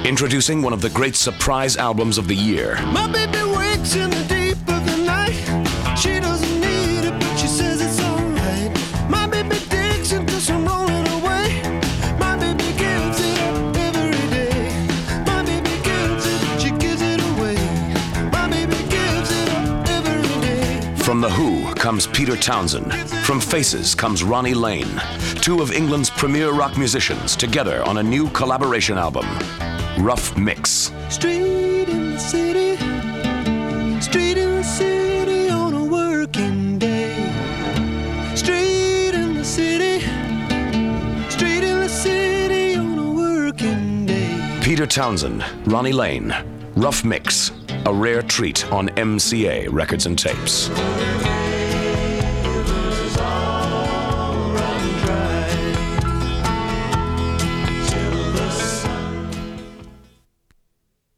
Introducing one of the great surprise albums of the year. My baby wakes in the deep of the night. She doesn't need it, but she says it's alright. My baby digs into some rolling away. My baby gives it up every day. My baby gives it, she gives it away. My baby gives it up every day. From The Who comes Peter Townsend. From Faces comes Ronnie Lane. Two of England's premier rock musicians together on a new collaboration album, Rough Mix. Street in the city, street in the city on a working day. Street in the city, street in the city on a working day. Peter Townsend, Ronnie Lane, Rough Mix, a rare treat on MCA Records and Tapes.